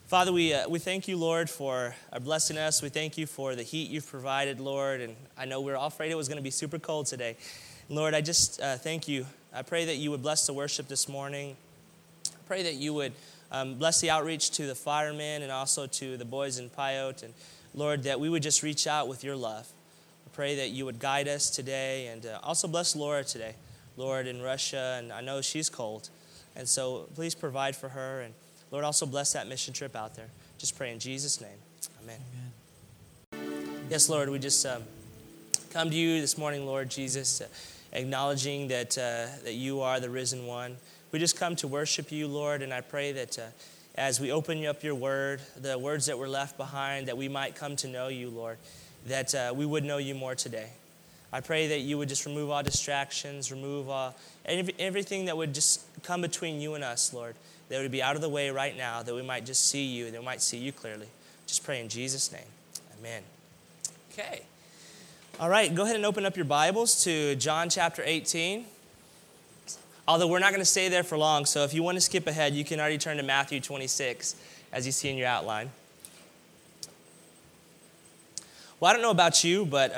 Father, we thank you, Lord, for blessing us. We thank you for the heat you've provided, Lord. And I know we were all afraid it was going to be super cold today. Lord, I just thank you. I pray that you would bless the worship this morning. I pray that you would bless the outreach to the firemen and also to the boys in Pyote. And Lord, that we would just reach out with your love. I pray that you would guide us today and also bless Laura today. Lord, in Russia, and I know she's cold. And so please provide for her. And Lord, also bless that mission trip out there. Just pray in Jesus' name. Amen. Yes, Lord, we just come to you this morning, Lord Jesus, acknowledging that you are the risen one. We just come to worship you, Lord, and I pray that as we open up your word, the words that were left behind, that we might come to know you, Lord, that we would know you more today. I pray that you would just remove all distractions, remove everything that would just come between you and us, Lord, that would be out of the way right now, that we might just see you, that we might see you clearly. Just pray in Jesus' name. Amen. Okay. All right, go ahead and open up your Bibles to John chapter 18. Although we're not going to stay there for long, so if you want to skip ahead, you can already turn to Matthew 26, as you see in your outline. Well, I don't know about you, but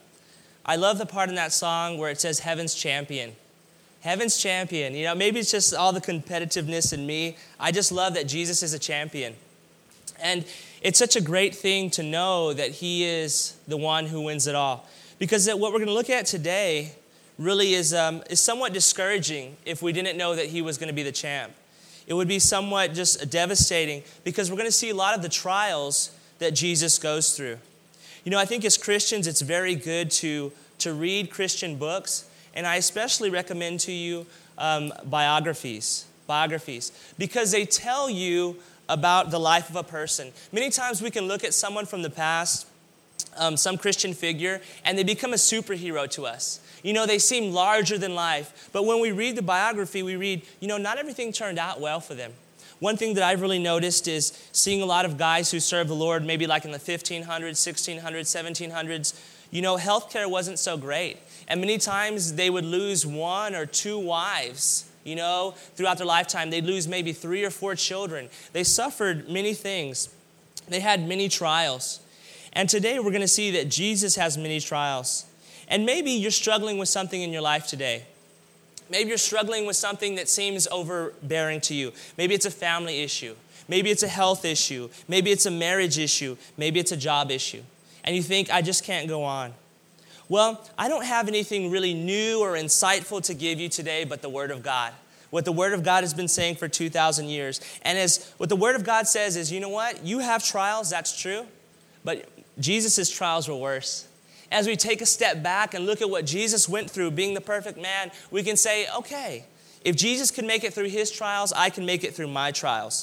I love the part in that song where it says, Heaven's Champion. Heaven's champion. You know, maybe it's just all the competitiveness in me. I just love that Jesus is a champion. And it's such a great thing to know that he is the one who wins it all. Because what we're going to look at today really is somewhat discouraging if we didn't know that he was going to be the champ. It would be somewhat just devastating because we're going to see a lot of the trials that Jesus goes through. You know, I think as Christians, it's very good to read Christian books. And I especially recommend to you biographies, because they tell you about the life of a person. Many times we can look at someone from the past, some Christian figure, and they become a superhero to us. You know, they seem larger than life. But when we read the biography, we read, you know, not everything turned out well for them. One thing that I've really noticed is seeing a lot of guys who served the Lord maybe like in the 1500s, 1600s, 1700s. You know, healthcare wasn't so great. And many times they would lose one or two wives, you know, throughout their lifetime. They'd lose maybe 3 or 4 children. They suffered many things. They had many trials. And today we're going to see that Jesus has many trials. And maybe you're struggling with something in your life today. Maybe you're struggling with something that seems overbearing to you. Maybe it's a family issue. Maybe it's a health issue. Maybe it's a marriage issue. Maybe it's a job issue. And you think, I just can't go on. Well, I don't have anything really new or insightful to give you today but the Word of God. What the Word of God has been saying for 2,000 years. And what the Word of God says is, you know what? You have trials, that's true. But Jesus' trials were worse. As we take a step back and look at what Jesus went through, being the perfect man, we can say, okay, if Jesus can make it through his trials, I can make it through my trials.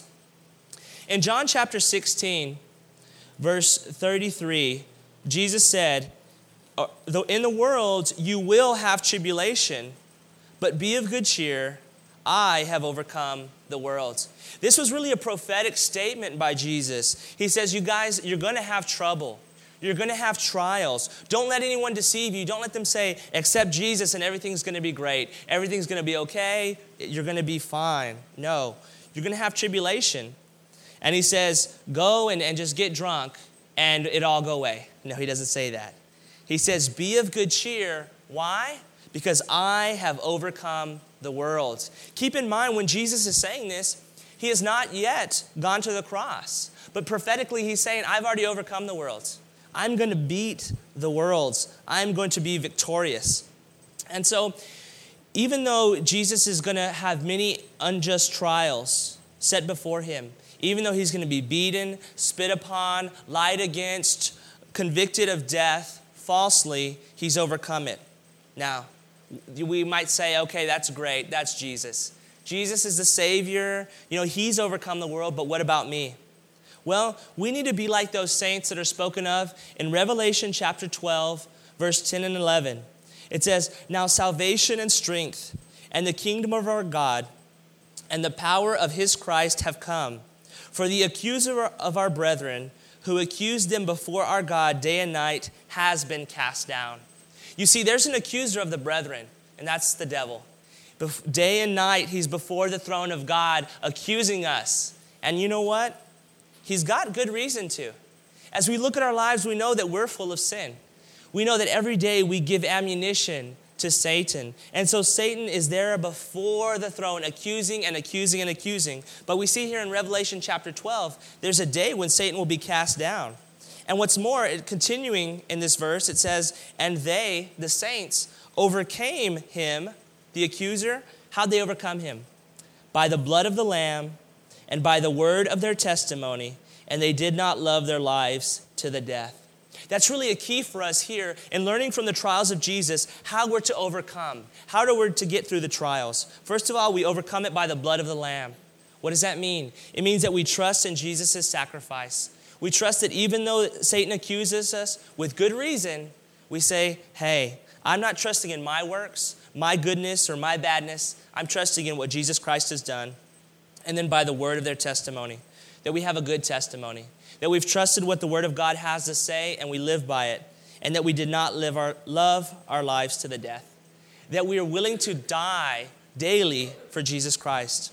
In John chapter 16, verse 33, Jesus said, though in the world you will have tribulation, but be of good cheer, I have overcome the world. This was really a prophetic statement by Jesus. He says, you guys, you're going to have trouble. You're going to have trials. Don't let anyone deceive you. Don't let them say, accept Jesus and everything's going to be great. Everything's going to be okay. You're going to be fine. No, you're going to have tribulation. And he says, go and just get drunk and it'll all go away. No, he doesn't say that. He says, be of good cheer. Why? Because I have overcome the world. Keep in mind, when Jesus is saying this, he has not yet gone to the cross. But prophetically, he's saying, I've already overcome the world. I'm going to beat the world. I'm going to be victorious. And so, even though Jesus is going to have many unjust trials set before him, even though he's going to be beaten, spit upon, lied against, convicted of death, falsely, he's overcome it. Now, we might say, okay, that's great. That's Jesus. Jesus is the Savior. You know, he's overcome the world, but what about me? Well, we need to be like those saints that are spoken of in Revelation chapter 12, verse 10 and 11. It says, now salvation and strength and the kingdom of our God and the power of his Christ have come. For the accuser of our brethren, who accused them before our God day and night, has been cast down. You see, there's an accuser of the brethren, and that's the devil. Day and night, he's before the throne of God accusing us. And you know what? He's got good reason to. As we look at our lives, we know that we're full of sin. We know that every day we give ammunition to Satan. And so Satan is there before the throne, accusing and accusing and accusing. But we see here in Revelation chapter 12, there's a day when Satan will be cast down. And what's more, continuing in this verse, it says, and they, the saints, overcame him, the accuser. How'd they overcome him? By the blood of the Lamb and by the word of their testimony, and they did not love their lives to the death. That's really a key for us here in learning from the trials of Jesus how we're to overcome, how we're to get through the trials. First of all, we overcome it by the blood of the Lamb. What does that mean? It means that we trust in Jesus' sacrifice. We trust that even though Satan accuses us with good reason, we say, hey, I'm not trusting in my works, my goodness, or my badness. I'm trusting in what Jesus Christ has done. And then by the word of their testimony, that we have a good testimony, that we've trusted what the word of God has to say and we live by it, and that we did not love our lives to the death, that we are willing to die daily for Jesus Christ.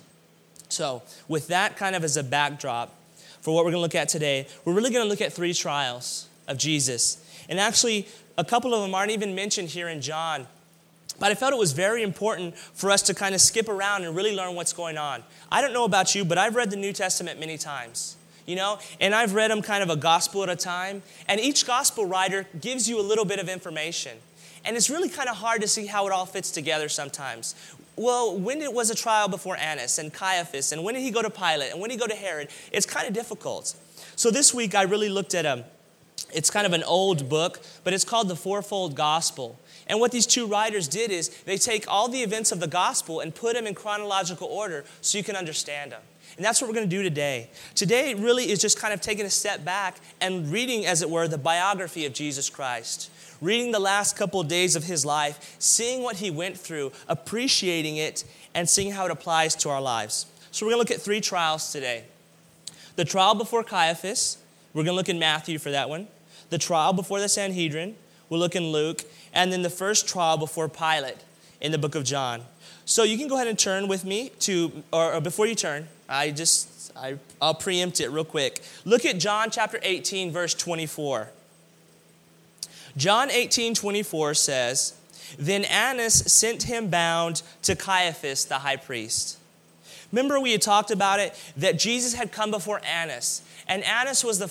So with that kind of as a backdrop for what we're going to look at today, we're really going to look at 3 trials of Jesus. And actually, a couple of them aren't even mentioned here in John. But I felt it was very important for us to kind of skip around and really learn what's going on. I don't know about you, but I've read the New Testament many times, and I've read them kind of a gospel at a time. And each gospel writer gives you a little bit of information. And it's really kind of hard to see how it all fits together sometimes. Well, when it was a trial before Annas and Caiaphas, and when did he go to Pilate, and when did he go to Herod? It's kind of difficult. So this week I really looked at it's kind of an old book, but it's called The Fourfold Gospel. And what these 2 writers did is they take all the events of the gospel and put them in chronological order so you can understand them. And that's what we're going to do today. Today really is just kind of taking a step back and reading, as it were, the biography of Jesus Christ. Reading the last couple of days of his life, seeing what he went through, appreciating it, and seeing how it applies to our lives. So we're going to look at 3 trials today. The trial before Caiaphas, we're going to look in Matthew for that one. The trial before the Sanhedrin, we'll look in Luke. And then the first trial before Pilate in the book of John. So you can go ahead and turn with me or before you turn, I'll preempt it real quick. Look at John chapter 18, verse 24. John 18:24 says, then Annas sent him bound to Caiaphas, the high priest. Remember we had talked about it, that Jesus had come before Annas. And Annas was the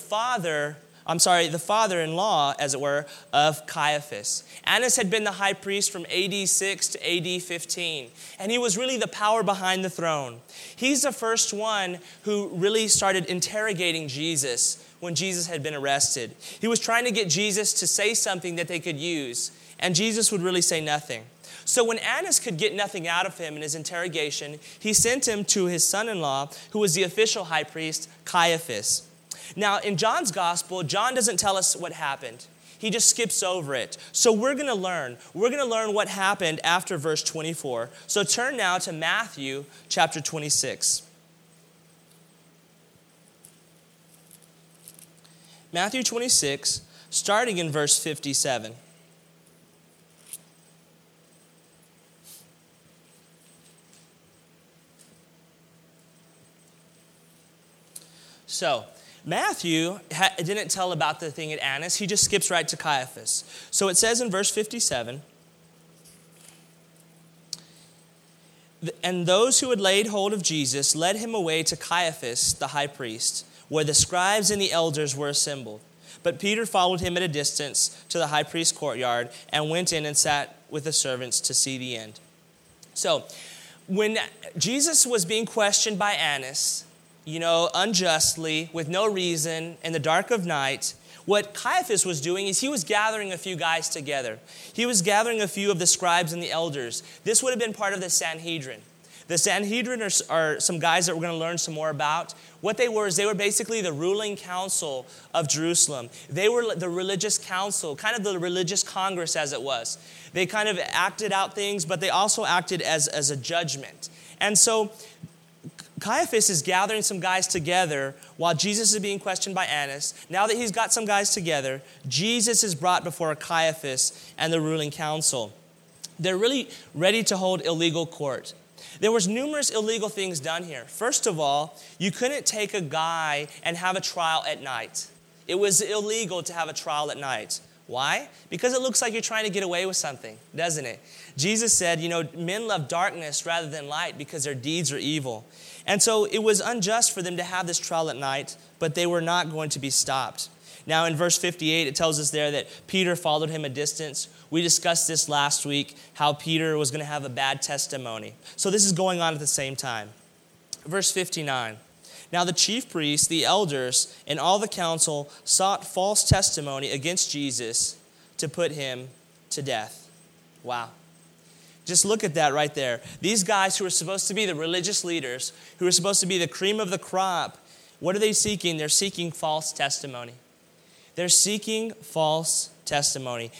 father-in-law, as it were, of Caiaphas. Annas had been the high priest from AD 6 to AD 15, and he was really the power behind the throne. He's the first one who really started interrogating Jesus when Jesus had been arrested. He was trying to get Jesus to say something that they could use, and Jesus would really say nothing. So when Annas could get nothing out of him in his interrogation, he sent him to his son-in-law, who was the official high priest, Caiaphas. Now, in John's gospel, John doesn't tell us what happened. He just skips over it. So we're going to learn. We're going to learn what happened after verse 24. So turn now to Matthew chapter 26. Matthew 26, starting in verse 57. So, Matthew didn't tell about the thing at Annas. He just skips right to Caiaphas. So it says in verse 57, and those who had laid hold of Jesus led him away to Caiaphas, the high priest, where the scribes and the elders were assembled. But Peter followed him at a distance to the high priest's courtyard and went in and sat with the servants to see the end. So when Jesus was being questioned by Annas, unjustly, with no reason, in the dark of night, what Caiaphas was doing is he was gathering a few guys together. He was gathering a few of the scribes and the elders. This would have been part of the Sanhedrin. The Sanhedrin are some guys that we're going to learn some more about. What they were is they were basically the ruling council of Jerusalem. They were the religious council, kind of the religious congress as it was. They kind of acted out things, but they also acted as a judgment. And so Caiaphas is gathering some guys together while Jesus is being questioned by Annas. Now that he's got some guys together, Jesus is brought before Caiaphas and the ruling council. They're really ready to hold illegal court. There was numerous illegal things done here. First of all, you couldn't take a guy and have a trial at night. It was illegal to have a trial at night. Why? Because it looks like you're trying to get away with something, doesn't it? Jesus said, men love darkness rather than light because their deeds are evil. And so it was unjust for them to have this trial at night, but they were not going to be stopped. Now in verse 58, it tells us there that Peter followed him a distance. We discussed this last week, how Peter was going to have a bad testimony. So this is going on at the same time. Verse 59. Now the chief priests, the elders, and all the council sought false testimony against Jesus to put him to death. Wow. Just look at that right there. These guys who are supposed to be the religious leaders, who are supposed to be the cream of the crop, what are they seeking? They're seeking false testimony. They're seeking false testimony.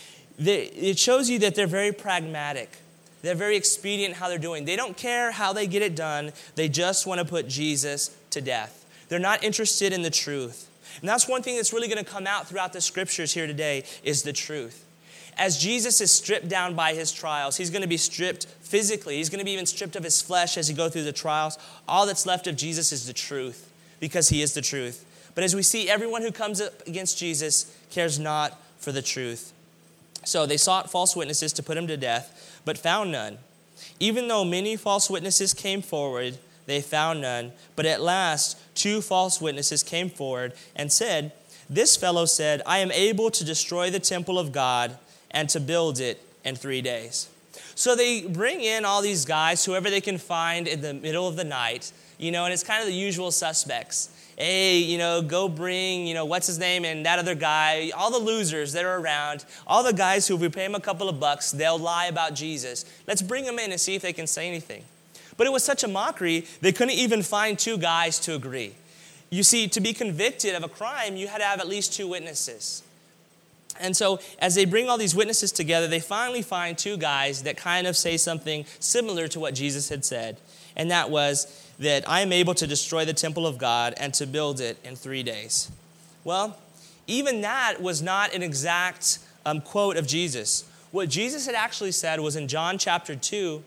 It shows you that they're very pragmatic. They're very expedient in how they're doing. They don't care how they get it done. They just want to put Jesus to death. They're not interested in the truth. And that's one thing that's really going to come out throughout the scriptures here today is the truth. As Jesus is stripped down by his trials, he's going to be stripped physically. He's going to be even stripped of his flesh as he goes through the trials. All that's left of Jesus is the truth because he is the truth. But as we see, everyone who comes up against Jesus cares not for the truth. So they sought false witnesses to put him to death, but found none. Even though many false witnesses came forward, they found none. But at last, 2 false witnesses came forward and said, "This fellow said, I am able to destroy the temple of God and to build it in 3 days." So they bring in all these guys, whoever they can find in the middle of the night, and it's kind of the usual suspects. Hey, go bring, what's his name, and that other guy, all the losers that are around, all the guys who, if we pay them a couple of bucks, they'll lie about Jesus. Let's bring them in and see if they can say anything. But it was such a mockery, they couldn't even find 2 guys to agree. You see, to be convicted of a crime, you had to have at least 2 witnesses. And so as they bring all these witnesses together, they finally find 2 guys that kind of say something similar to what Jesus had said. And that was that I am able to destroy the temple of God and to build it in 3 days. Well, even that was not an exact quote of Jesus. What Jesus had actually said was in John chapter 2,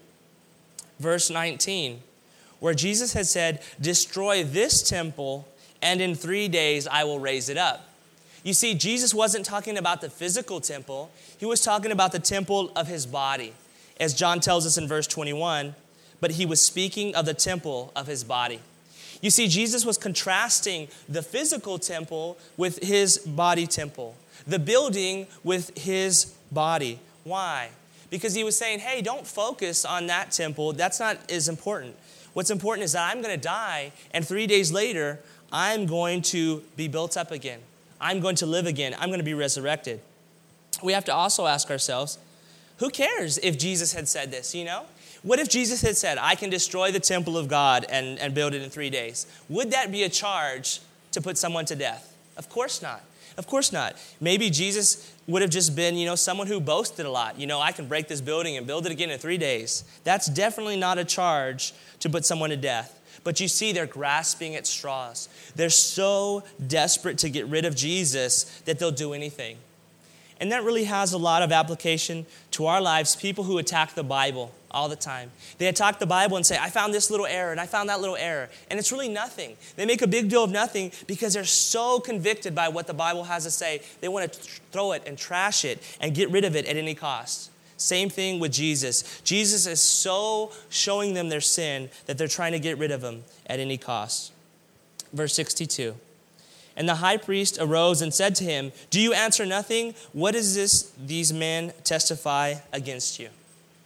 verse 19, where Jesus had said, "Destroy this temple, and in 3 days I will raise it up." You see, Jesus wasn't talking about the physical temple. He was talking about the temple of his body. As John tells us in verse 21, but he was speaking of the temple of his body. You see, Jesus was contrasting the physical temple with his body temple, the building with his body. Why? Because he was saying, hey, don't focus on that temple. That's not as important. What's important is that I'm going to die, and 3 days later, I'm going to be built up again. I'm going to live again. I'm going to be resurrected. We have to also ask ourselves, who cares if Jesus had said this, What if Jesus had said, I can destroy the temple of God and build it in 3 days? Would that be a charge to put someone to death? Of course not. Of course not. Maybe Jesus would have just been, someone who boasted a lot. I can break this building and build it again in 3 days. That's definitely not a charge to put someone to death. But you see, they're grasping at straws. They're so desperate to get rid of Jesus that they'll do anything. And that really has a lot of application to our lives, people who attack the Bible all the time. They attack the Bible and say, I found this little error and I found that little error. And it's really nothing. They make a big deal of nothing because they're so convicted by what the Bible has to say. They want to throw it and trash it and get rid of it at any cost. Same thing with Jesus. Jesus is so showing them their sin that they're trying to get rid of him at any cost. Verse 62. And the high priest arose and said to him, do you answer nothing? What is this these men testify against you?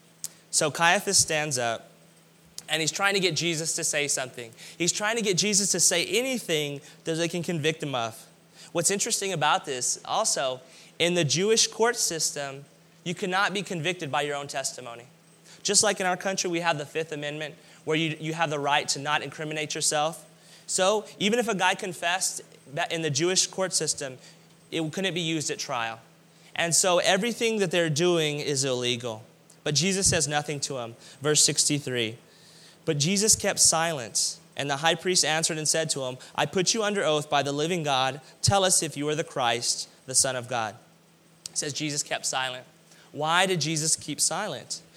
So Caiaphas stands up, and he's trying to get Jesus to say something. He's trying to get Jesus to say anything that they can convict him of. What's interesting about this, also, in the Jewish court system, you cannot be convicted by your own testimony. Just like in our country, we have the Fifth Amendment, where you have the right to not incriminate yourself. So even if a guy confessed in the Jewish court system, it couldn't be used at trial. And so everything that they're doing is illegal. But Jesus says nothing to him. Verse 63. But Jesus kept silence, and the high priest answered and said to him, I put you under oath by the living God. Tell us if you are the Christ, the Son of God. It says Jesus kept silent. Why did Jesus keep silent?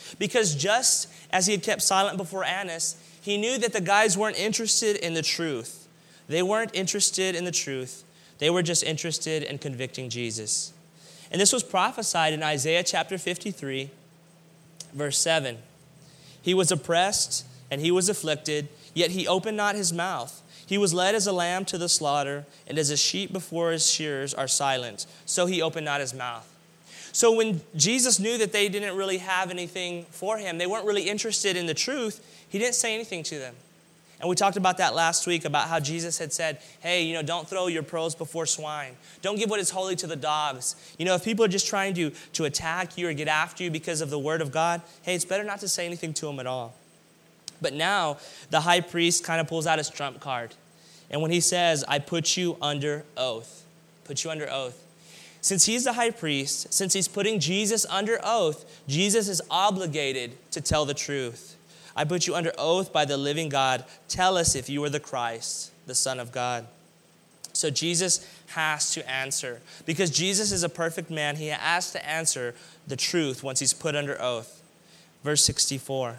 Because just as he had kept silent before Annas, he knew that the guys weren't interested in the truth. They weren't interested in the truth. They were just interested in convicting Jesus. And this was prophesied in Isaiah chapter 53, verse 7. He was oppressed and he was afflicted, yet he opened not his mouth. He was led as a lamb to the slaughter, and as a sheep before his shearers are silent, so he opened not his mouth. So when Jesus knew that they didn't really have anything for him, they weren't really interested in the truth, he didn't say anything to them. And we talked about that last week, about how Jesus had said, hey, don't throw your pearls before swine. Don't give what is holy to the dogs. If people are just trying to attack you or get after you because of the word of God, hey, it's better not to say anything to them at all. But now the high priest kind of pulls out his trump card. And when he says, I put you under oath, put you under oath. Since he's the high priest, since he's putting Jesus under oath, Jesus is obligated to tell the truth. I put you under oath by the living God. Tell us if you are the Christ, the Son of God. So Jesus has to answer. Because Jesus is a perfect man, he has to answer the truth once he's put under oath. Verse 64.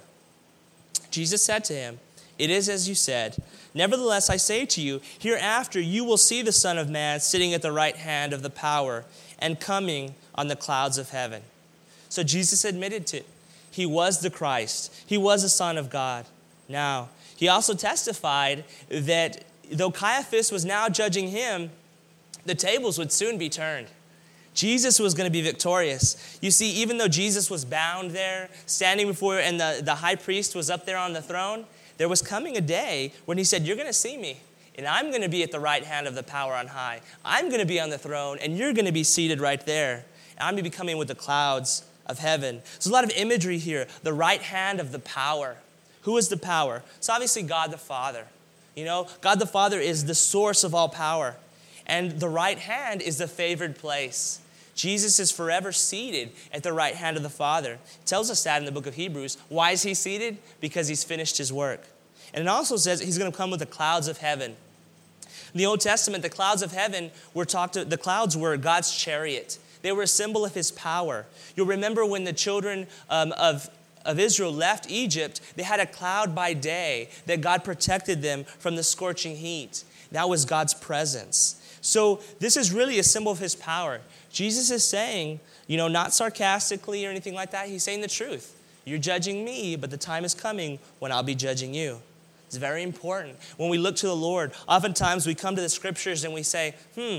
Jesus said to him, it is as you said. Nevertheless, I say to you, hereafter you will see the Son of Man sitting at the right hand of the power and coming on the clouds of heaven. So Jesus admitted to he was the Christ. He was the Son of God. Now, he also testified that though Caiaphas was now judging him, the tables would soon be turned. Jesus was going to be victorious. You see, even though Jesus was bound there, standing before, and the high priest was up there on the throne, there was coming a day when he said, you're going to see me, and I'm going to be at the right hand of the power on high. I'm going to be on the throne, and you're going to be seated right there. And I'm going to be coming with the clouds of heaven. There's a lot of imagery here. The right hand of the power. Who is the power? It's obviously God the Father. God the Father is the source of all power. And the right hand is the favored place. Jesus is forever seated at the right hand of the Father. It tells us that in the book of Hebrews. Why is he seated? Because he's finished his work. And it also says he's going to come with the clouds of heaven. In the Old Testament, the clouds of heaven the clouds were God's chariot. They were a symbol of his power. You'll remember when the children of Israel left Egypt, they had a cloud by day that God protected them from the scorching heat. That was God's presence. So this is really a symbol of his power. Jesus is saying, not sarcastically or anything like that. He's saying the truth. You're judging me, but the time is coming when I'll be judging you. It's very important. When we look to the Lord, oftentimes we come to the scriptures and we say,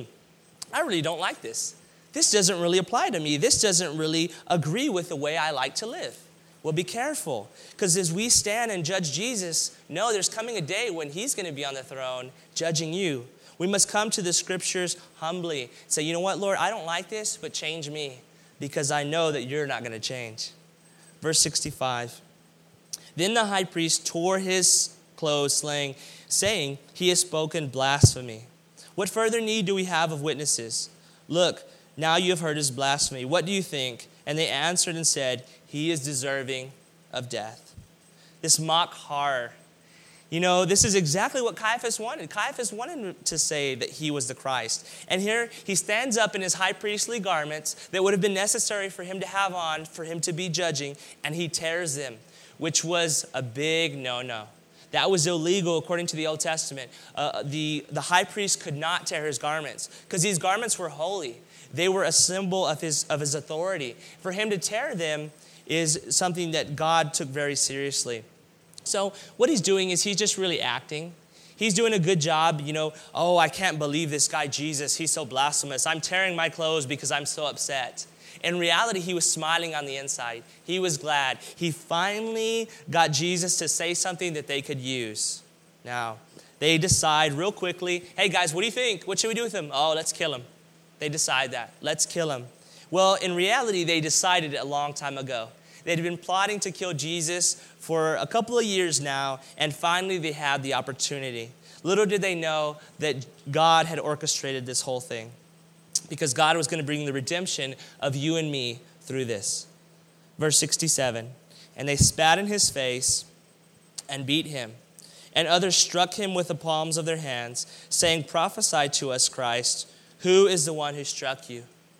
I really don't like this. This doesn't really apply to me. This doesn't really agree with the way I like to live. Well, be careful, because as we stand and judge Jesus, there's coming a day when he's going to be on the throne judging you. We must come to the scriptures humbly. Say, you know what, Lord, I don't like this, but change me, because I know that you're not going to change. Verse 65. Then the high priest tore his clothes, saying, he has spoken blasphemy. What further need do we have of witnesses? Look, now you have heard his blasphemy. What do you think? And they answered and said, he is deserving of death. This mock horror. This is exactly what Caiaphas wanted. Caiaphas wanted to say that he was the Christ. And here he stands up in his high priestly garments that would have been necessary for him to have on, for him to be judging, and he tears them, which was a big no-no. That was illegal according to the Old Testament. The high priest could not tear his garments because these garments were holy. They were a symbol of his authority. For him to tear them is something that God took very seriously. So what he's doing is he's just really acting. He's doing a good job, I can't believe this guy Jesus, he's so blasphemous. I'm tearing my clothes because I'm so upset. In reality, he was smiling on the inside. He was glad. He finally got Jesus to say something that they could use. Now, they decide real quickly, hey guys, what do you think? What should we do with him? Oh, let's kill him. They decide that. Let's kill him. Well, in reality, they decided it a long time ago. They'd been plotting to kill Jesus for a couple of years now, and finally they had the opportunity. Little did they know that God had orchestrated this whole thing, because God was going to bring the redemption of you and me through this. Verse 67, and they spat in his face and beat him, and others struck him with the palms of their hands, saying, prophesy to us, Christ, who is the one who struck you?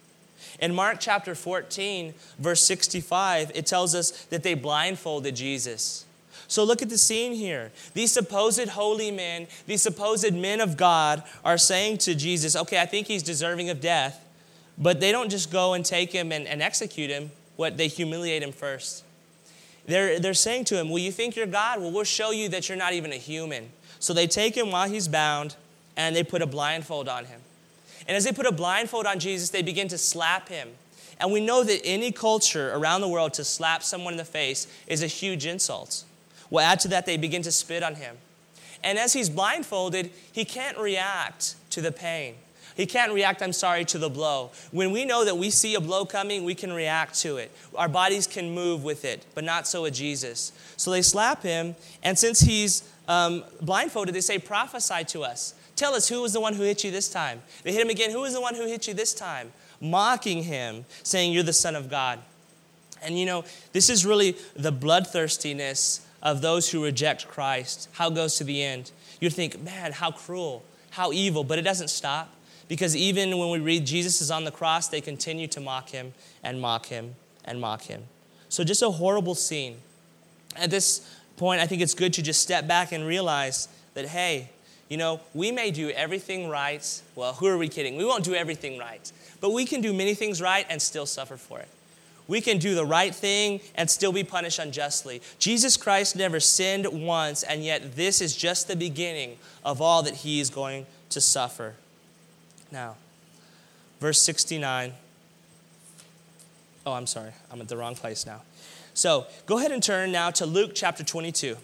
In Mark chapter 14, verse 65, it tells us that they blindfolded Jesus. So look at the scene here. These supposed holy men, these supposed men of God are saying to Jesus, okay, I think he's deserving of death. But they don't just go and take him and execute him. They humiliate him first. They're saying to him, well, you think you're God? Well, we'll show you that you're not even a human. So they take him while he's bound, and they put a blindfold on him. And as they put a blindfold on Jesus, they begin to slap him. And we know that any culture around the world to slap someone in the face is a huge insult. Well, add to that, they begin to spit on him. And as he's blindfolded, he can't react to the pain. He can't react, to the blow. When we know that we see a blow coming, we can react to it. Our bodies can move with it, but not so with Jesus. So they slap him, and since he's blindfolded, they say, prophesy to us. Tell us, who was the one who hit you this time? They hit him again, who was the one who hit you this time? Mocking him, saying, you're the Son of God. And this is really the bloodthirstiness of those who reject Christ. How it goes to the end. You'd think, man, how cruel, how evil, but it doesn't stop. Because even when we read Jesus is on the cross, they continue to mock him and mock him and mock him. So just a horrible scene. At this point, I think it's good to just step back and realize that, hey, we may do everything right. Well, who are we kidding? We won't do everything right. But we can do many things right and still suffer for it. We can do the right thing and still be punished unjustly. Jesus Christ never sinned once, and yet this is just the beginning of all that he is going to suffer. Now, verse 69. Oh, I'm sorry. I'm at the wrong place now. So go ahead and turn now to Luke chapter 22.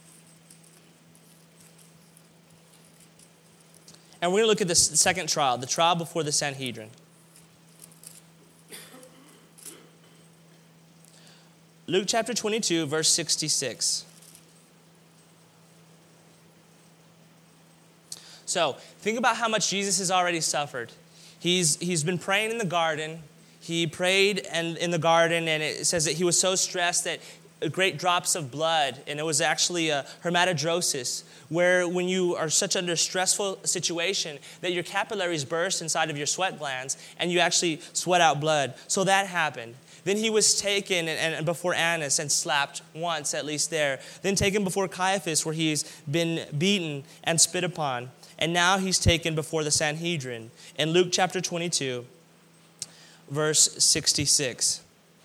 And we're going to look at the second trial, the trial before the Sanhedrin. Luke chapter 22, verse 66. So, think about how much Jesus has already suffered. He's been praying in the garden. He prayed in the garden, and it says that he was so stressed that great drops of blood, and it was actually a hematidrosis, where when you are such under a stressful situation that your capillaries burst inside of your sweat glands, and you actually sweat out blood. So that happened. Then he was taken and before Annas and slapped once, at least there. Then taken before Caiaphas, where he's been beaten and spit upon. And now he's taken before the Sanhedrin. In Luke chapter 22, verse 66.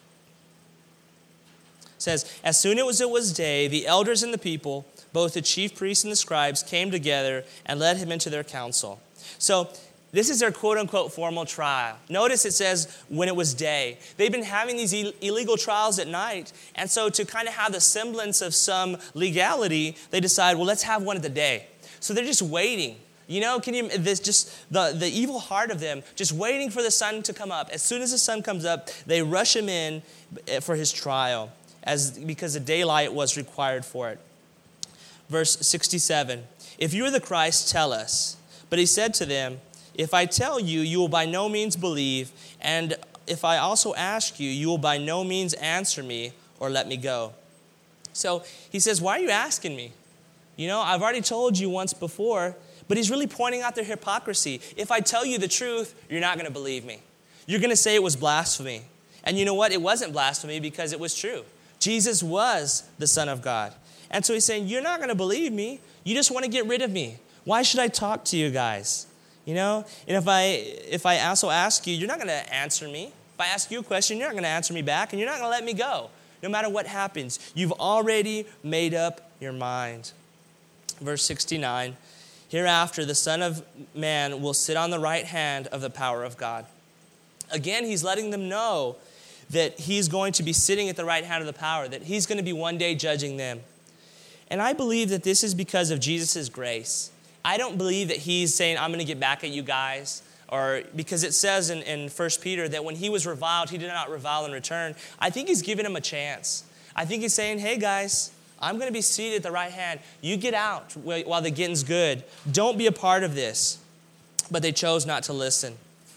It says, as soon as it was day, the elders and the people, both the chief priests and the scribes, came together and led him into their council. So this is their quote-unquote formal trial. Notice it says when it was day. They've been having these illegal trials at night, and so to kind of have the semblance of some legality, they decide, well, let's have one at the day. So they're just waiting. This just the evil heart of them, just waiting for the sun to come up. As soon as the sun comes up, they rush him in for his trial, because the daylight was required for it. Verse 67, if you are the Christ, tell us. But he said to them, if I tell you, you will by no means believe, and if I also ask you, you will by no means answer me or let me go. So he says, why are you asking me? I've already told you once before. But he's really pointing out their hypocrisy. If I tell you the truth, you're not going to believe me. You're going to say it was blasphemy. And you know what? It wasn't blasphemy because it was true. Jesus was the Son of God. And so he's saying, you're not going to believe me. You just want to get rid of me. Why should I talk to you guys? And if I also ask you, you're not going to answer me. If I ask you a question, you're not going to answer me back, and you're not going to let me go. No matter what happens, you've already made up your mind. Verse 69. Hereafter, the Son of Man will sit on the right hand of the power of God. Again, he's letting them know that he's going to be sitting at the right hand of the power, that he's going to be one day judging them. And I believe that this is because of Jesus' grace. I don't believe that he's saying, I'm going to get back at you guys, or because it says in 1 Peter that when he was reviled, he did not revile in return. I think he's giving them a chance. I think he's saying, hey guys, I'm going to be seated at the right hand. You get out while the getting's good. Don't be a part of this. But they chose not to listen.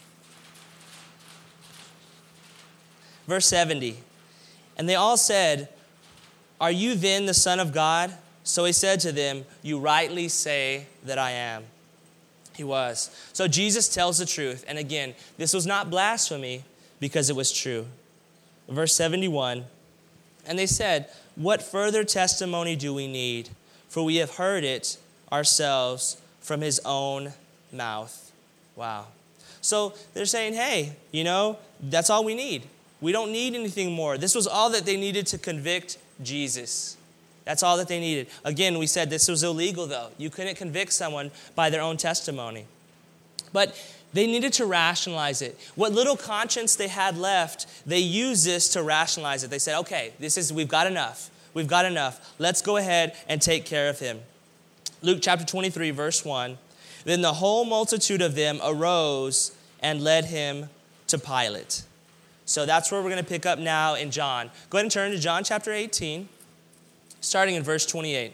Verse 70. And they all said, are you then the Son of God? So he said to them, you rightly say that I am. He was. So Jesus tells the truth. And again, this was not blasphemy, because it was true. Verse 71, and they said, what further testimony do we need? For we have heard it ourselves from his own mouth. Wow. So they're saying, hey, that's all we need. We don't need anything more. This was all that they needed to convict Jesus. That's all that they needed. Again, we said this was illegal, though. You couldn't convict someone by their own testimony. But they needed to rationalize it. What little conscience they had left, they used this to rationalize it. They said, okay, we've got enough. We've got enough. Let's go ahead and take care of him. Luke chapter 23, verse 1. Then the whole multitude of them arose and led him to Pilate. So that's where we're going to pick up now in John. Go ahead and turn to John chapter 18, starting in verse 28.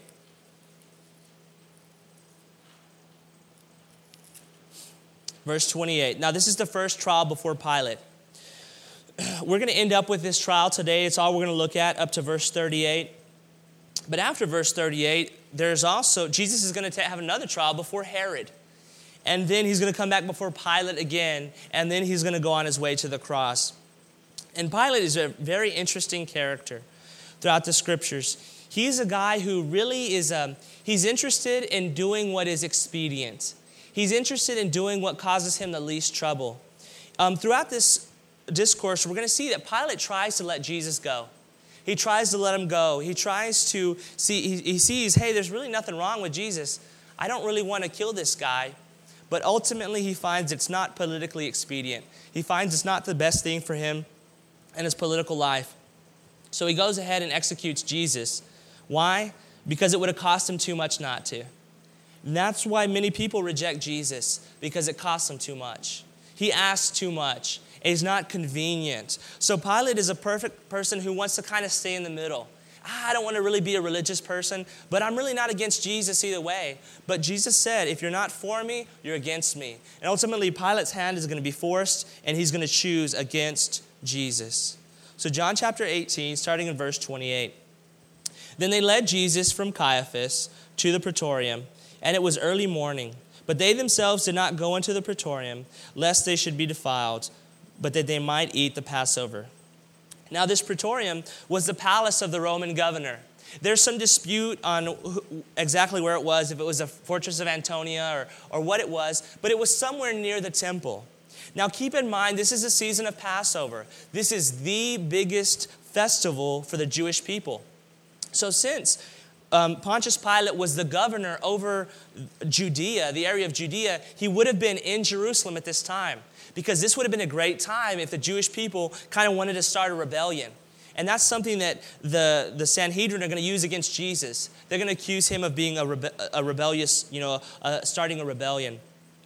Verse 28. Now this is the first trial before Pilate. We're going to end up with this trial today. It's all we're going to look at up to verse 38. But after verse 38, there's also, Jesus is going to have another trial before Herod. And then he's going to come back before Pilate again. And then he's going to go on his way to the cross. And Pilate is a very interesting character throughout the scriptures. He's a guy who really is, he's interested in doing what is expedient. He's interested in doing what causes him the least trouble. Throughout this discourse, we're going to see that Pilate tries to let Jesus go. He tries to let him go. He tries to see, he sees, hey, there's really nothing wrong with Jesus. I don't really want to kill this guy. But ultimately, he finds it's not politically expedient. He finds it's not the best thing for him and his political life. So he goes ahead and executes Jesus. Why? Because it would have cost him too much not to. And that's why many people reject Jesus, because it costs them too much. He asks too much. It's not convenient. So Pilate is a perfect person who wants to kind of stay in the middle. I don't want to really be a religious person, but I'm really not against Jesus either way. But Jesus said, if you're not for me, you're against me. And ultimately, Pilate's hand is going to be forced, and he's going to choose against Jesus. So John chapter 18, starting in verse 28. Then they led Jesus from Caiaphas to the praetorium, and it was early morning. But they themselves did not go into the praetorium, lest they should be defiled, but that they might eat the Passover. Now this praetorium was the palace of the Roman governor. There's some dispute on exactly where it was, if it was a fortress of Antonia or what it was, but it was somewhere near the temple. Now keep in mind, this is the season of Passover. This is the biggest festival for the Jewish people. So since Pontius Pilate was the governor over Judea, the area of Judea, he would have been in Jerusalem at this time, because this would have been a great time if the Jewish people kind of wanted to start a rebellion. And that's something that the Sanhedrin are going to use against Jesus. They're going to accuse him of being a rebellious, starting a rebellion.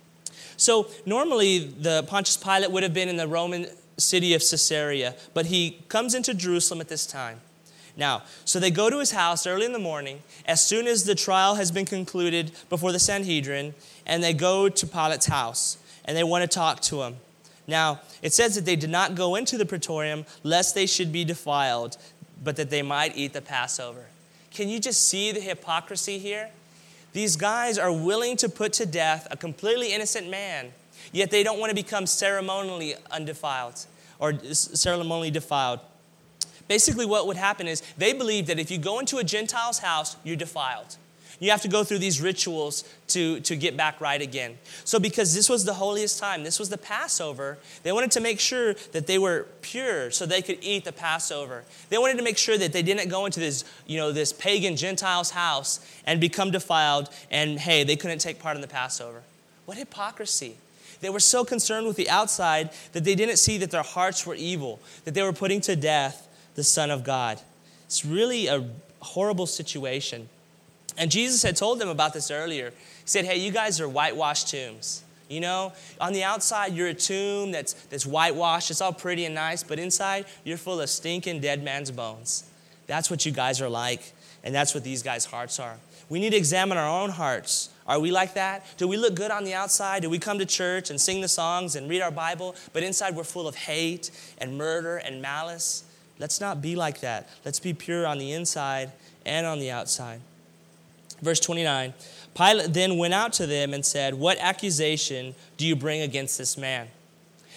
So normally the Pontius Pilate would have been in the Roman city of Caesarea, but he comes into Jerusalem at this time. Now, so they go to his house early in the morning, as soon as the trial has been concluded before the Sanhedrin, and they go to Pilate's house, and they want to talk to him. Now, it says that they did not go into the praetorium lest they should be defiled, but that they might eat the Passover. Can you just see the hypocrisy here? These guys are willing to put to death a completely innocent man, yet they don't want to become ceremonially undefiled or ceremonially defiled. Basically, what would happen is they believe that if you go into a Gentile's house, you're defiled. You have to go through these rituals to get back right again. So because this was the holiest time, this was the Passover, they wanted to make sure that they were pure so they could eat the Passover. They wanted to make sure that they didn't go into this pagan Gentile's house and become defiled, and hey, they couldn't take part in the Passover. What hypocrisy. They were so concerned with the outside that they didn't see that their hearts were evil, that they were putting to death the Son of God. It's really a horrible situation. And Jesus had told them about this earlier. He said, hey, you guys are whitewashed tombs. On the outside, you're a tomb that's whitewashed. It's all pretty and nice, but inside, you're full of stinking dead man's bones. That's what you guys are like, and that's what these guys' hearts are. We need to examine our own hearts. Are we like that? Do we look good on the outside? Do we come to church and sing the songs and read our Bible, but inside we're full of hate and murder and malice? Let's not be like that. Let's be pure on the inside and on the outside. Verse 29, Pilate then went out to them and said, what accusation do you bring against this man?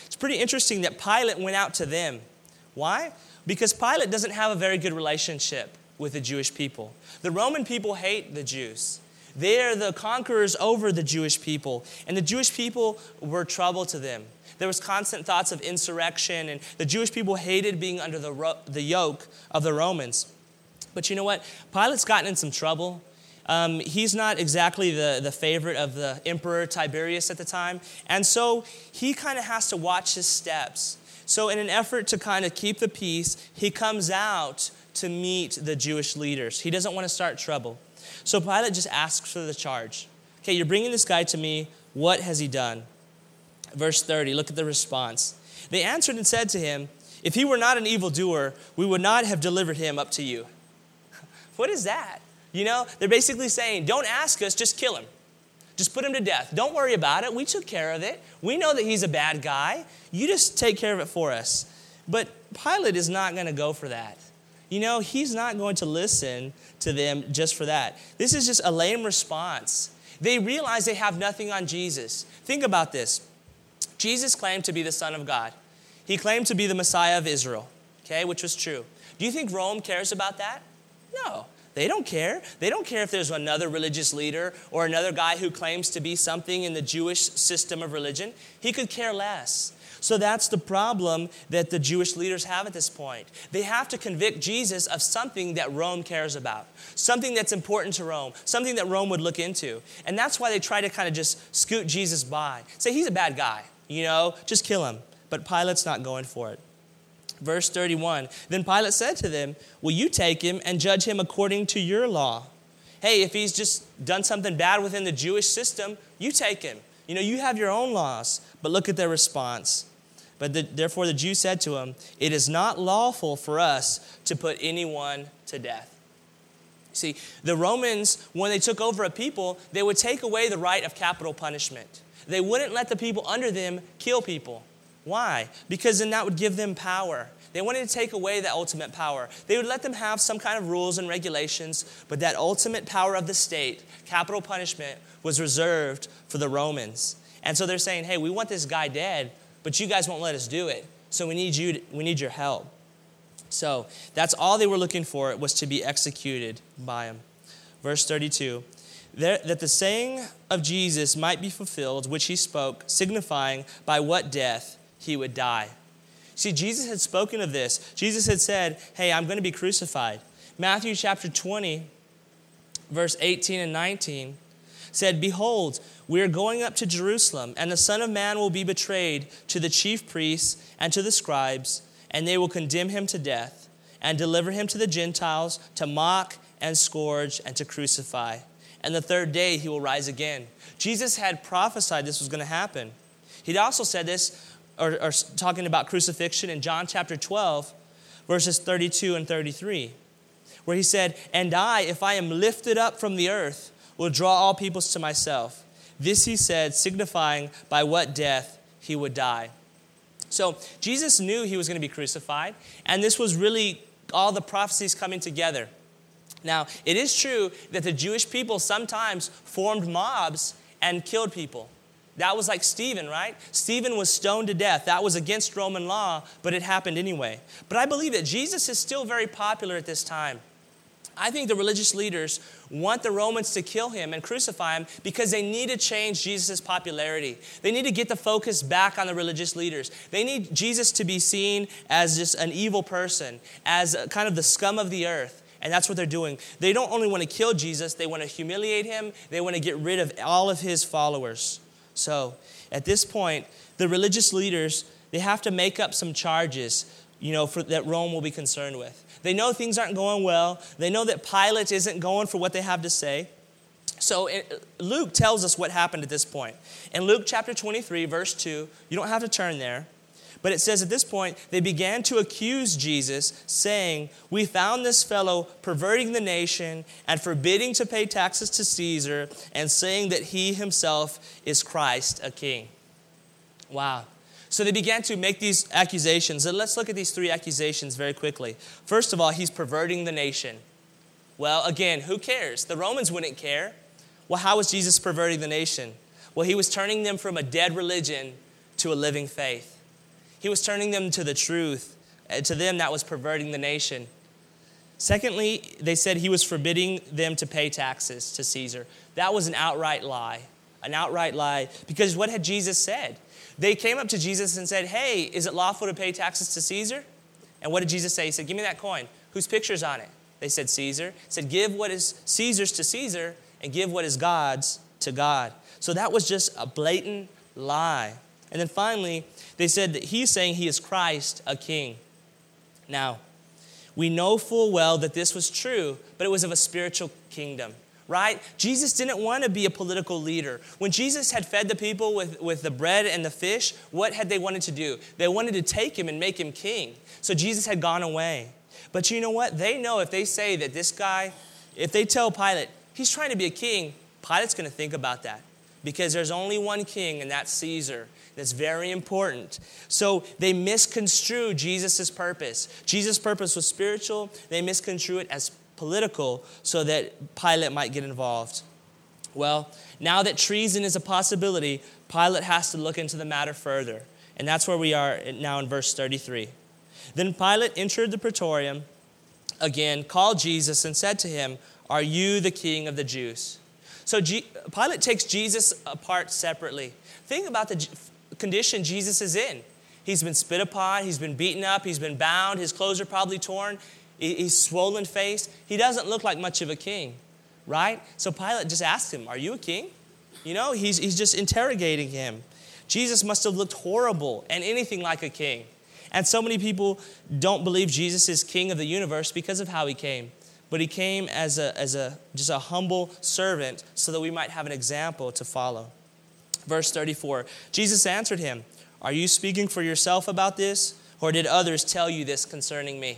It's pretty interesting that Pilate went out to them. Why? Because Pilate doesn't have a very good relationship with the Jewish people. The Roman people hate the Jews. They are the conquerors over the Jewish people, and the Jewish people were trouble to them. There was constant thoughts of insurrection, and the Jewish people hated being under the yoke of the Romans. But you know what? Pilate's gotten in some trouble. He's not exactly the favorite of the Emperor Tiberius at the time, and so he kind of has to watch his steps. So in an effort to kind of keep the peace, he comes out to meet the Jewish leaders. He doesn't want to start trouble. So Pilate just asks for the charge. Okay, you're bringing this guy to me. What has he done? Verse 30, look at the response. They answered and said to him, if he were not an evildoer, we would not have delivered him up to you. What is that? You know, they're basically saying, don't ask us, just kill him. Just put him to death. Don't worry about it. We took care of it. We know that he's a bad guy. You just take care of it for us. But Pilate is not going to go for that. You know, he's not going to listen to them just for that. This is just a lame response. They realize they have nothing on Jesus. Think about this. Jesus claimed to be the Son of God. He claimed to be the Messiah of Israel, okay, which was true. Do you think Rome cares about that? No, they don't care. They don't care if there's another religious leader or another guy who claims to be something in the Jewish system of religion. He could care less. So that's the problem that the Jewish leaders have at this point. They have to convict Jesus of something that Rome cares about, something that's important to Rome, something that Rome would look into. And that's why they try to kind of just scoot Jesus by. Say, he's a bad guy, you know, just kill him. But Pilate's not going for it. Verse 31, then Pilate said to them, will you take him and judge him according to your law? Hey, if he's just done something bad within the Jewish system, you take him. You know, you have your own laws. But look at their response. Therefore the Jews said to him, it is not lawful for us to put anyone to death. See, the Romans, when they took over a people, they would take away the right of capital punishment. They wouldn't let the people under them kill people. Why? Because then that would give them power. They wanted to take away that ultimate power. They would let them have some kind of rules and regulations, but that ultimate power of the state, capital punishment, was reserved for the Romans. And so they're saying, hey, we want this guy dead, but you guys won't let us do it. So we need your help. So that's all they were looking for, was to be executed by him. Verse 32, that the saying of Jesus might be fulfilled, which he spoke, signifying by what death he would die. See, Jesus had spoken of this. Jesus had said, hey, I'm going to be crucified. Matthew chapter 20, verse 18 and 19 said, behold, we are going up to Jerusalem, and the Son of Man will be betrayed to the chief priests and to the scribes, and they will condemn him to death and deliver him to the Gentiles to mock and scourge and to crucify. And the third day he will rise again. Jesus had prophesied this was going to happen. He'd also said this, or talking about crucifixion in John chapter 12, verses 32 and 33, where he said, and I, if I am lifted up from the earth, will draw all peoples to myself. This he said, signifying by what death he would die. So Jesus knew he was going to be crucified, and this was really all the prophecies coming together. Now, it is true that the Jewish people sometimes formed mobs and killed people. That was like Stephen, right? Stephen was stoned to death. That was against Roman law, but it happened anyway. But I believe that Jesus is still very popular at this time. I think the religious leaders want the Romans to kill him and crucify him because they need to change Jesus' popularity. They need to get the focus back on the religious leaders. They need Jesus to be seen as just an evil person, as kind of the scum of the earth. And that's what they're doing. They don't only want to kill Jesus, they want to humiliate him. They want to get rid of all of his followers. So at this point, the religious leaders, they have to make up some charges, that Rome will be concerned with. They know things aren't going well. They know that Pilate isn't going for what they have to say. So Luke tells us what happened at this point. In Luke chapter 23, verse 2, you don't have to turn there, but it says at this point, they began to accuse Jesus, saying, we found this fellow perverting the nation and forbidding to pay taxes to Caesar and saying that he himself is Christ, a king. Wow. So they began to make these accusations. And let's look at these three accusations very quickly. First of all, he's perverting the nation. Well, again, who cares? The Romans wouldn't care. Well, how was Jesus perverting the nation? Well, he was turning them from a dead religion to a living faith. He was turning them to the truth. To them, that was perverting the nation. Secondly, they said he was forbidding them to pay taxes to Caesar. That was an outright lie. An outright lie. Because what had Jesus said? They came up to Jesus and said, hey, is it lawful to pay taxes to Caesar? And what did Jesus say? He said, give me that coin. Whose picture's on it? They said, Caesar. He said, give what is Caesar's to Caesar and give what is God's to God. So that was just a blatant lie. And then finally, they said that he's saying he is Christ, a king. Now, we know full well that this was true, but it was of a spiritual kingdom, right? Jesus didn't want to be a political leader. When Jesus had fed the people with the bread and the fish, what had they wanted to do? They wanted to take him and make him king. So Jesus had gone away. But you know what? They know if they say that this guy, if they tell Pilate, he's trying to be a king, Pilate's going to think about that. Because there's only one king, and that's Caesar. That's very important. So they misconstrue Jesus' purpose. Jesus' purpose was spiritual. They misconstrue it as political so that Pilate might get involved. Well, now that treason is a possibility, Pilate has to look into the matter further. And that's where we are now in verse 33. Then Pilate entered the praetorium again, called Jesus, and said to him, are you the king of the Jews? So Pilate takes Jesus apart separately. Think about the condition Jesus is in. He's been spit upon, he's been beaten up, he's been bound, his clothes are probably torn, he's swollen faced. He doesn't look like much of a king, right? So Pilate just asked him, are you a king? You know, he's just interrogating him. Jesus must have looked horrible and anything like a king. And so many people don't believe Jesus is king of the universe because of how he came. But he came as just a humble servant so that we might have an example to follow. Verse 34, Jesus answered him, are you speaking for yourself about this, or did others tell you this concerning me?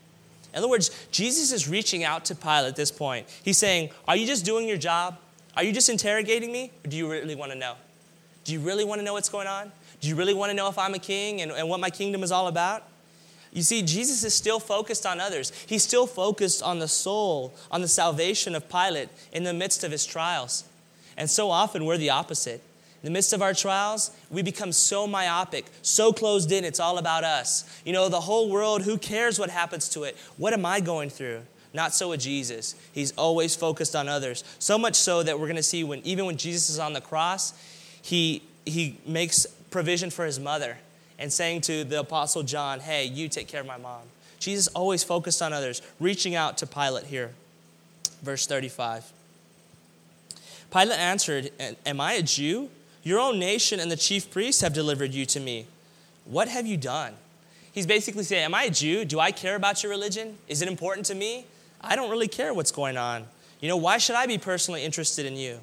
In other words, Jesus is reaching out to Pilate at this point. He's saying, are you just doing your job? Are you just interrogating me, or do you really want to know? Do you really want to know what's going on? Do you really want to know if I'm a king and what my kingdom is all about? You see, Jesus is still focused on others. He's still focused on the soul, on the salvation of Pilate in the midst of his trials. And so often we're the opposite. In the midst of our trials, we become so myopic, so closed in, it's all about us. You know, the whole world, who cares what happens to it? What am I going through? Not so with Jesus. He's always focused on others. So much so that we're going to see even when Jesus is on the cross, he makes provision for his mother and saying to the Apostle John, hey, you take care of my mom. Jesus always focused on others, reaching out to Pilate here. Verse 35. Pilate answered, am I a Jew? Your own nation and the chief priests have delivered you to me. What have you done? He's basically saying, am I a Jew? Do I care about your religion? Is it important to me? I don't really care what's going on. You know, why should I be personally interested in you?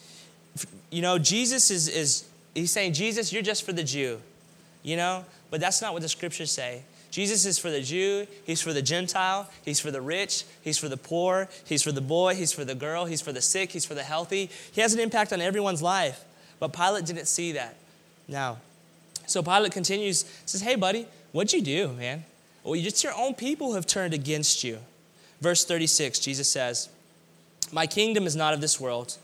You know, Jesus he's saying, Jesus, you're just for the Jew. You know, but that's not what the scriptures say. Jesus is for the Jew, he's for the Gentile, he's for the rich, he's for the poor, he's for the boy, he's for the girl, he's for the sick, he's for the healthy. He has an impact on everyone's life. But Pilate didn't see that. Now, so Pilate continues, says, hey, buddy, what'd you do, man? Well, it's your own people who have turned against you. Verse 36, Jesus says, my kingdom is not of this world.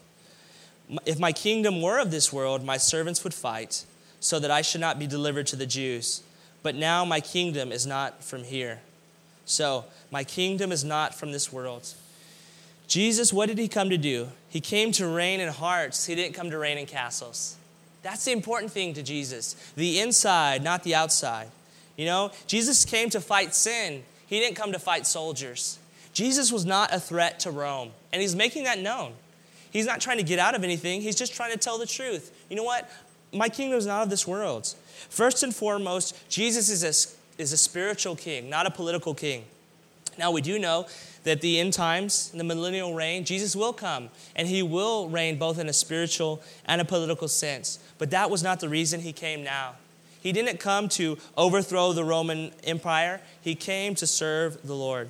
If my kingdom were of this world, my servants would fight, so that I should not be delivered to the Jews. But now my kingdom is not from here. So my kingdom is not from this world. Jesus, what did he come to do? He came to reign in hearts. He didn't come to reign in castles. That's the important thing to Jesus. The inside, not the outside. You know, Jesus came to fight sin. He didn't come to fight soldiers. Jesus was not a threat to Rome. And he's making that known. He's not trying to get out of anything. He's just trying to tell the truth. You know what? My kingdom is not of this world. First and foremost, Jesus is a spiritual king, not a political king. Now, we do know that the end times, in the millennial reign, Jesus will come, and he will reign both in a spiritual and a political sense. But that was not the reason he came now. He didn't come to overthrow the Roman Empire. He came to serve the Lord.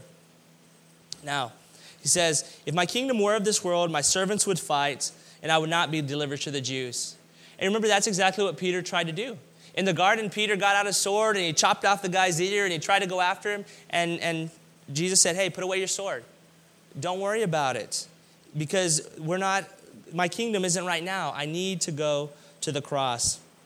Now, he says, if my kingdom were of this world, my servants would fight, and I would not be delivered to the Jews. And remember, that's exactly what Peter tried to do. In the garden, Peter got out a sword, and he chopped off the guy's ear, and he tried to go after him, and Jesus said, hey, put away your sword. Don't worry about it, because my kingdom isn't right now. I need to go to the cross.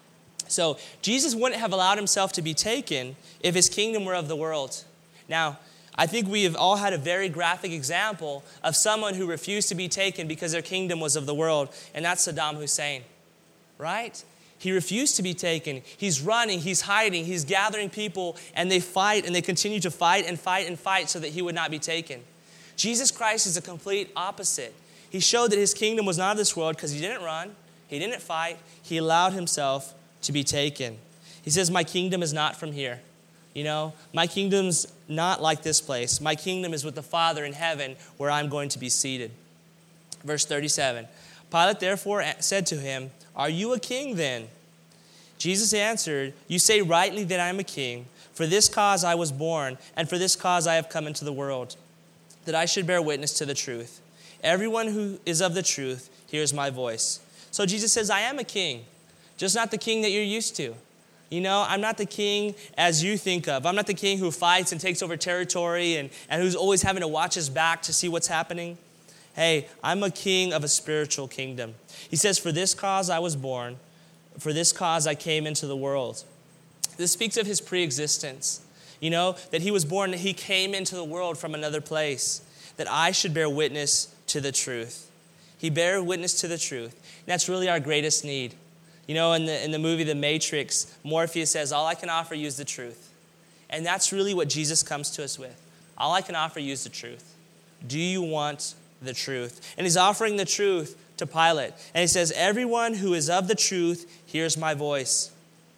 So Jesus wouldn't have allowed himself to be taken if his kingdom were of the world. Now, I think we have all had a very graphic example of someone who refused to be taken because their kingdom was of the world, and that's Saddam Hussein, right? He refused to be taken. He's running, he's hiding, he's gathering people, and they fight, and they continue to fight and fight and fight so that he would not be taken. Jesus Christ is a complete opposite. He showed that his kingdom was not of this world because he didn't run, he didn't fight, he allowed himself to be taken. He says, my kingdom is not from here. You know, my kingdom's not like this place. My kingdom is with the Father in heaven where I'm going to be seated. Verse 37, Pilate therefore said to him, are you a king then? Jesus answered, you say rightly that I am a king. For this cause I was born, and for this cause I have come into the world, that I should bear witness to the truth. Everyone who is of the truth hears my voice. So Jesus says, I am a king, just not the king that you're used to. You know, I'm not the king as you think of. I'm not the king who fights and takes over territory and who's always having to watch his back to see what's happening. Hey, I'm a king of a spiritual kingdom. He says, for this cause I was born, for this cause I came into the world. This speaks of his preexistence. You know, that he was born, that he came into the world from another place, that I should bear witness to the truth. He bear witness to the truth. And that's really our greatest need. You know, in the movie The Matrix, Morpheus says, all I can offer you is the truth. And that's really what Jesus comes to us with. All I can offer you is the truth. Do you want the truth? And he's offering the truth to Pilate. And he says, everyone who is of the truth hears my voice.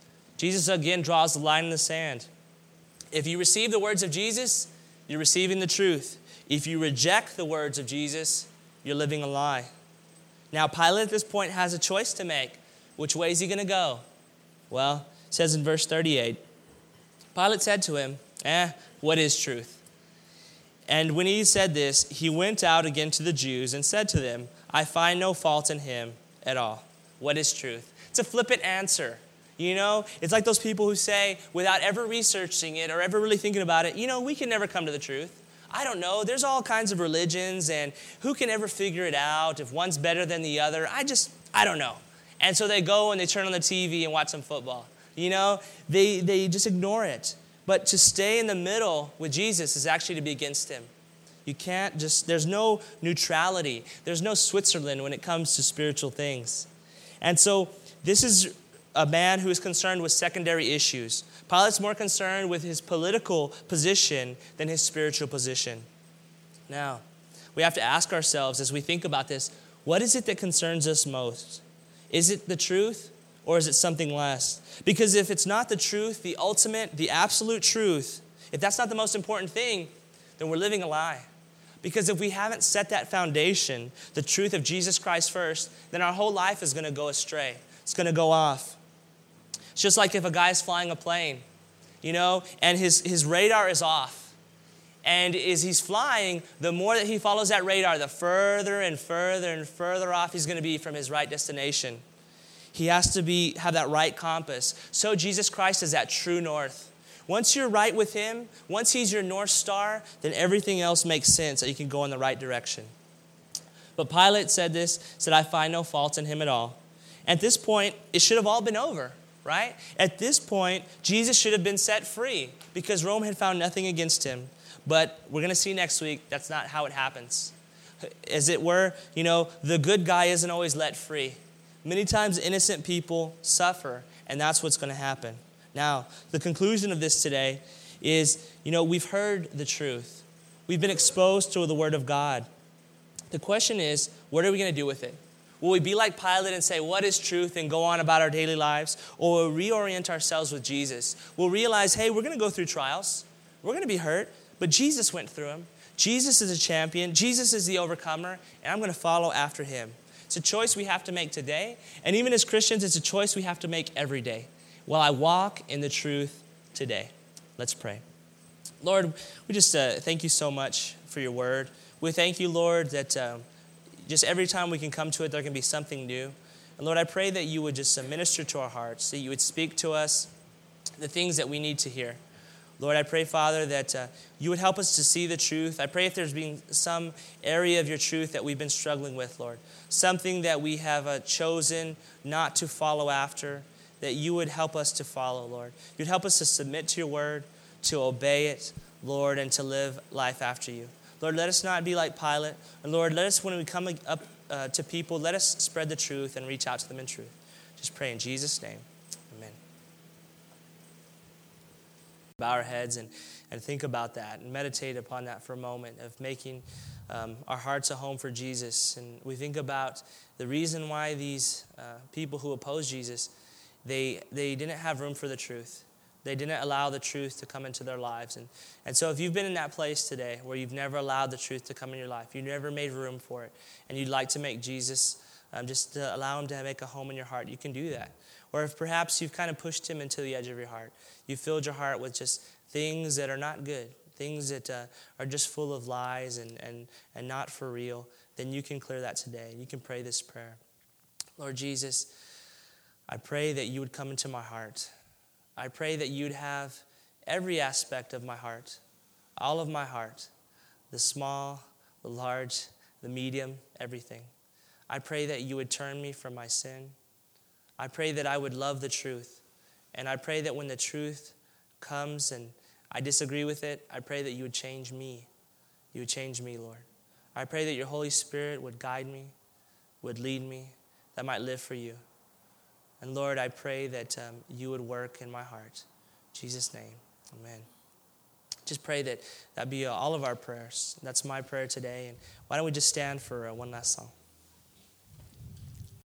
Jesus again draws the line in the sand. If you receive the words of Jesus, you're receiving the truth. If you reject the words of Jesus, you're living a lie. Now, Pilate at this point has a choice to make. Which way is he going to go? Well, it says in verse 38, Pilate said to him, what is truth? And when he said this, he went out again to the Jews and said to them, I find no fault in him at all. What is truth? It's a flippant answer. You know, it's like those people who say, without ever researching it or ever really thinking about it, you know, we can never come to the truth. I don't know. There's all kinds of religions, and who can ever figure it out if one's better than the other? I don't know. And so they go and they turn on the TV and watch some football. You know, they just ignore it. But to stay in the middle with Jesus is actually to be against him. You can't there's no neutrality. There's no Switzerland when it comes to spiritual things. And so this is a man who is concerned with secondary issues. Pilate's more concerned with his political position than his spiritual position. Now, we have to ask ourselves as we think about this, what is it that concerns us most? Is it the truth, or is it something less? Because if it's not the truth, the ultimate, the absolute truth, if that's not the most important thing, then we're living a lie. Because if we haven't set that foundation, the truth of Jesus Christ first, then our whole life is going to go astray. It's going to go off. It's just like if a guy's flying a plane, you know, and his radar is off. And as he's flying, the more that he follows that radar, the further and further and further off he's going to be from his right destination. He has to have that right compass. So Jesus Christ is that true north. Once you're right with him, once he's your North Star, then everything else makes sense that you can go in the right direction. But Pilate said, I find no fault in him at all. At this point, it should have all been over, right? At this point, Jesus should have been set free because Rome had found nothing against him. But we're going to see next week, that's not how it happens. As it were, you know, the good guy isn't always let free. Many times innocent people suffer, and that's what's going to happen. Now, the conclusion of this today is, you know, we've heard the truth. We've been exposed to the Word of God. The question is, what are we going to do with it? Will we be like Pilate and say, what is truth, and go on about our daily lives? Or will we reorient ourselves with Jesus? We'll realize, hey, we're going to go through trials. We're going to be hurt. But Jesus went through them. Jesus is a champion. Jesus is the overcomer, and I'm going to follow after him. It's a choice we have to make today. And even as Christians, it's a choice we have to make every day. Will I walk in the truth today? Let's pray. Lord, we just thank you so much for your word. We thank you, Lord, that just every time we can come to it, there can be something new. And Lord, I pray that you would just minister to our hearts, that you would speak to us the things that we need to hear. Lord, I pray, Father, that you would help us to see the truth. I pray if there's been some area of your truth that we've been struggling with, Lord, something that we have chosen not to follow after, that you would help us to follow, Lord. You'd help us to submit to your word, to obey it, Lord, and to live life after you. Lord, let us not be like Pilate. And Lord, let us, when we come up to people, let us spread the truth and reach out to them in truth. Just pray in Jesus' name. Amen. Bow our heads and think about that and meditate upon that for a moment of making our hearts a home for Jesus. And we think about the reason why these people who oppose Jesus, they didn't have room for the truth. They didn't allow the truth to come into their lives. And so if you've been in that place today where you've never allowed the truth to come in your life, you never made room for it, and you'd like to make Jesus, just to allow him to make a home in your heart, you can do that. Or if perhaps you've kind of pushed him into the edge of your heart, you filled your heart with just things that are not good, things that are just full of lies and not for real, then you can clear that today. You can pray this prayer. Lord Jesus, I pray that you would come into my heart. I pray that you'd have every aspect of my heart, all of my heart, the small, the large, the medium, everything. I pray that you would turn me from my sin. I pray that I would love the truth. And I pray that when the truth comes and I disagree with it, I pray that you would change me. You would change me, Lord. I pray that your Holy Spirit would guide me, would lead me, that I might live for you. And Lord, I pray that you would work in my heart. In Jesus' name, amen. Just pray that be all of our prayers. That's my prayer today. And why don't we just stand for one last song?